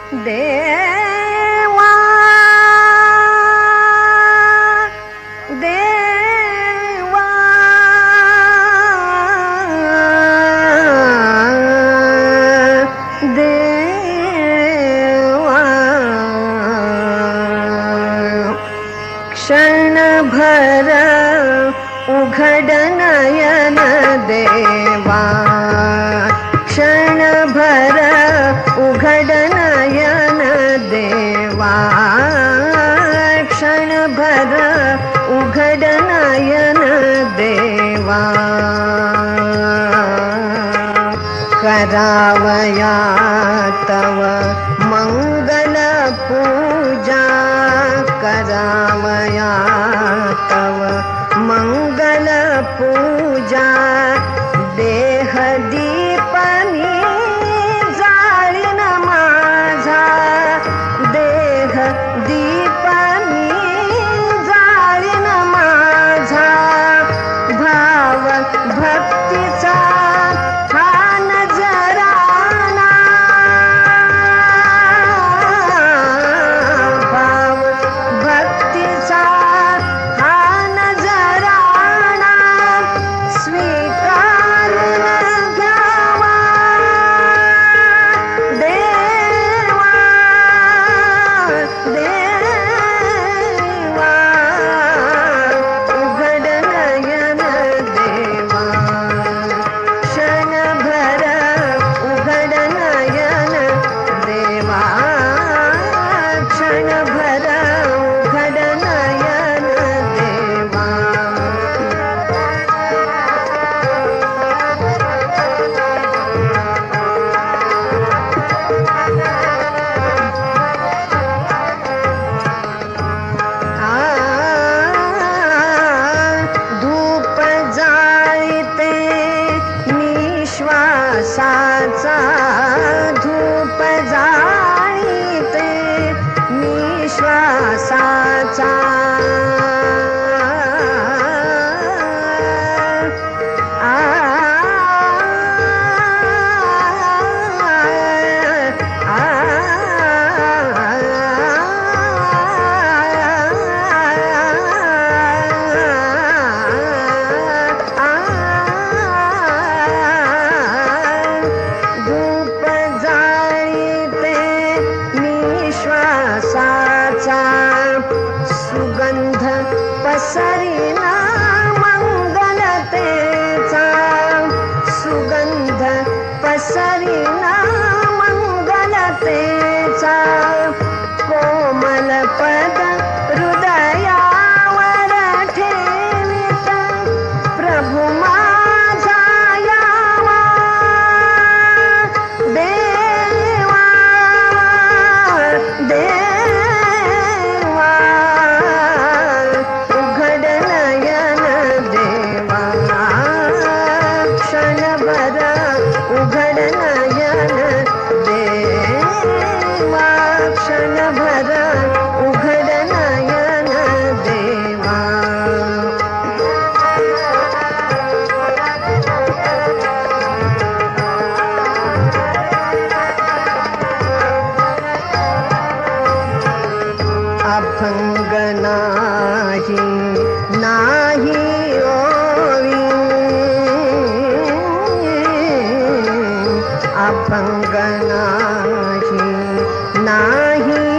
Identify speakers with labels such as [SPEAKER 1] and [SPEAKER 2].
[SPEAKER 1] देवा देवा देवा क्षणभर उघड नयन देवा क्षणभर उघड नयन देवा क्षणभर उघड नयन देवा करावया तव मंगल पूजा करावया तव मंगल पूजा देह दीपनी जाळीन माझा देह दीपनी जाळीन माझा भाव भक्तीचा हा नजराना भाव भक्तीचा हा नजराना स्वीकारून घ्यावा देवा देवा उघड नयन देवा क्षणभर उघड नयन देवा क्षणभर उघड नयन देवा धूप जाळीते निश्वासाचा धूप जाळीते निश्वासाचा धूप जाळीते निश्वासाचा सुगंध पसरिना मंगलतेचा सुगंध पसरिना मंगलतेचा कोमल पद हृदयावर ठेवित प्रभु माझा यावा देवा देवा उघड नयन देवा क्षणभर उघड नयन देवा क्षणभर उघड नयन देवा अभंग नाही नाही ओवी अभंग नाही नाही